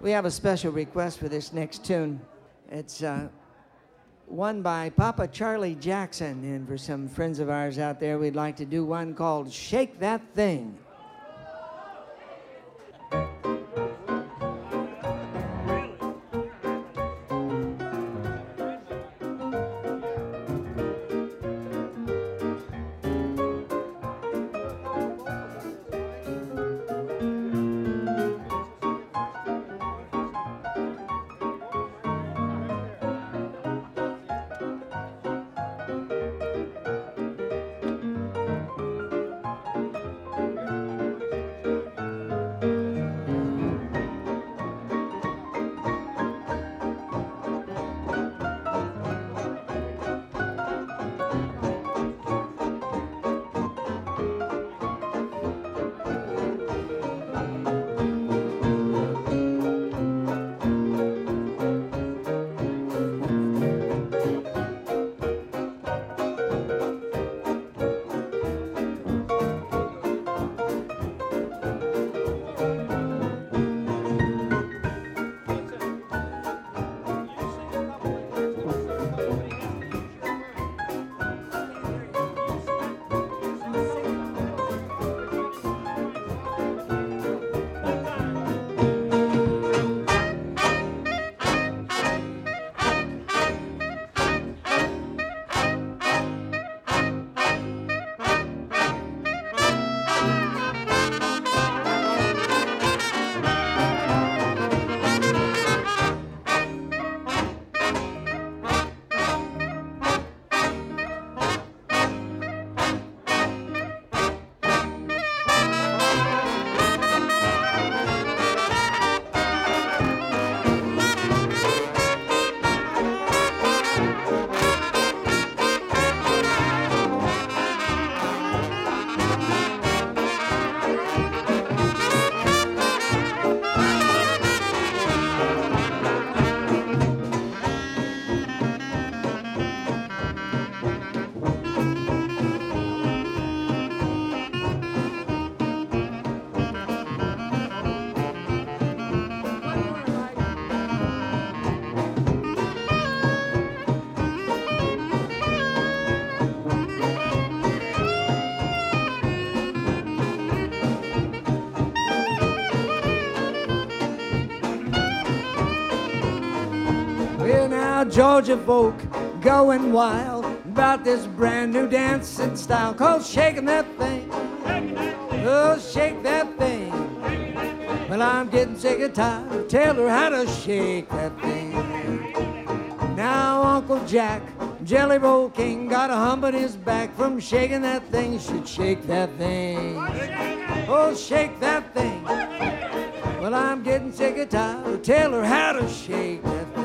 We have a special request for this next tune. It's one by Papa Charlie Jackson, and for some friends of ours out there, we'd like to do one called Shake That Thing. Georgia folk going wild about this brand new dancing style called shaking that thing. Oh, shake that thing. Well, I'm getting sick and tired of telling her how to shake that thing. Now Uncle Jack, Jelly Roll King, got a hump in his back from shaking that thing. Should shake that thing. Oh, shake that thing. Well, I'm getting sick and tired of telling her how to shake that thing.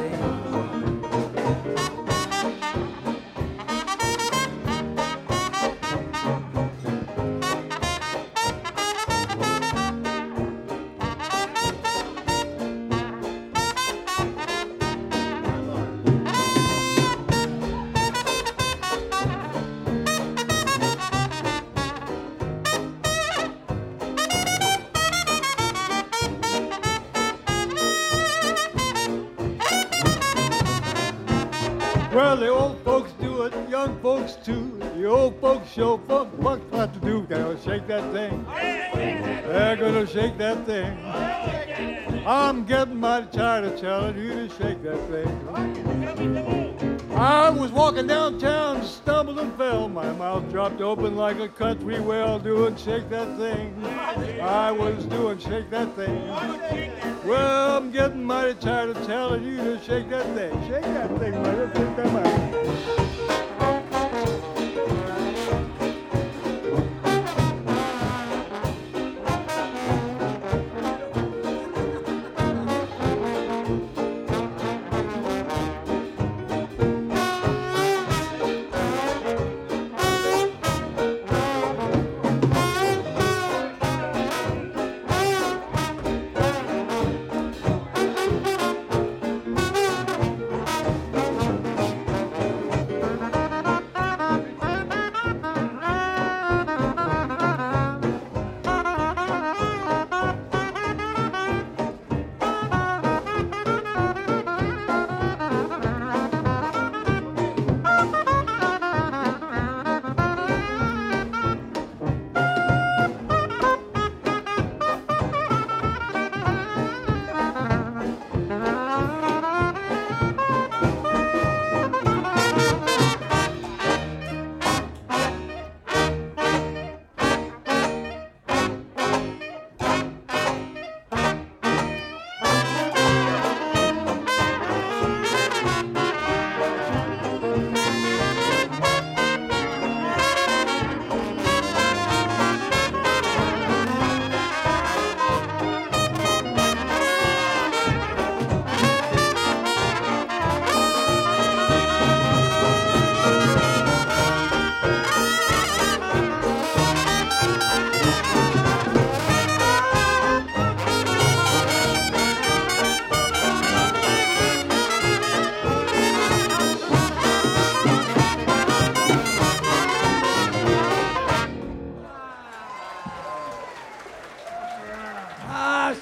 Well, the old folks do it, young folks too. The old folks show folks what to do. Gotta shake that thing. They're gonna shake that thing. I'm getting mighty tired of telling you to shake that thing. I was walking downtown, stumbled and fell. My mouth dropped open like a country well, doing shake that thing. I was doing shake that thing. Well, I'm getting mighty tired of telling you to shake that thing. Shake that thing, brother. Come on.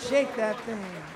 Shake that thing.